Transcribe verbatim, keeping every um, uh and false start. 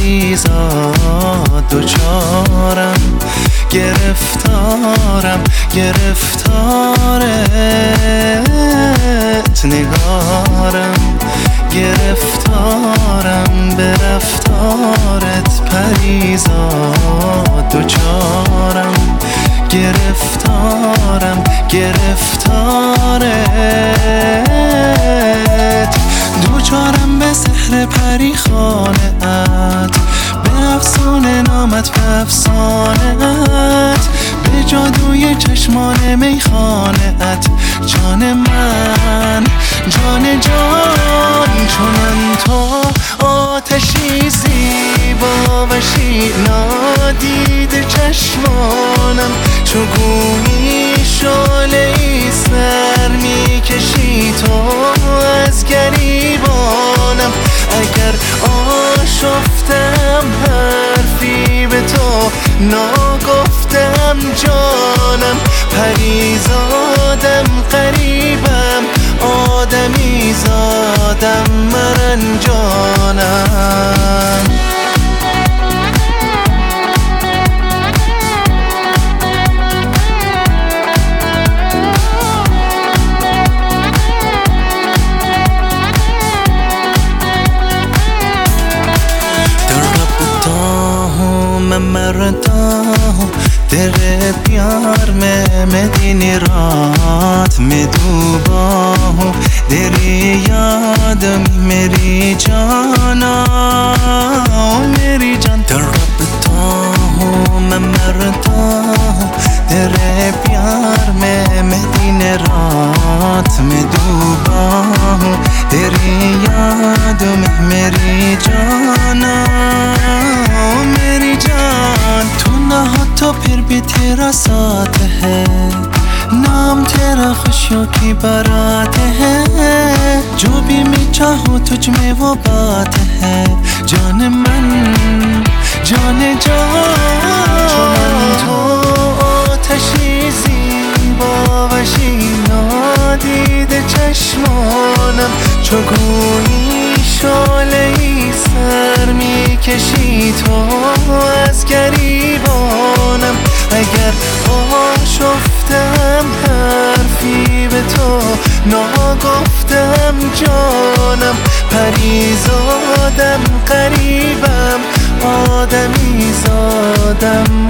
پریزاد دوچارم، گرفتارم گرفتارت نگارم، گرفتارم به رفتارت پریزاد دوچارم، گرفتارم گرفتارت دوچارم به سحر پری خانه‌ات، به افسانه نامت به افسانه‌ات، به جادوی چشمان میخانه‌ات جان من جان جان چونم تو آتشی زیبا و شینا دیده چشمانم، چو گویی شعله ای سر میکشی تو از گریبانم، اگر آشفتم حرفی به تو ناگفتم جانم، پریزادم قریبم آدمی زادم مرنجانم. मैं मरता हूँ तेरे प्यार में, मैं दिन रात में डूबा हूँ तेरी याद में मेरी जाना, मेरी जान तड़पता हूँ मैं मरता हूँ तेरे प्यार में, मैं दिन रात में डूबा हूँ तेरी याद में मेरी जाना, मेरी जान तू ना हो तो फिर भी तेरा साथ है, नाम तेरा खुशियों की बारात है, जो भी मैं चाहूँ तुझ में वो बात है, जान मन जान जान तो آتشی زیبا و شینا دیده چشمانم، چو گویی شعله ای سر میکشی تو از گریبانم، اگر آشفتم حرفی به تو ناگفتم جانم، پریزادم قریبم آدمی زادم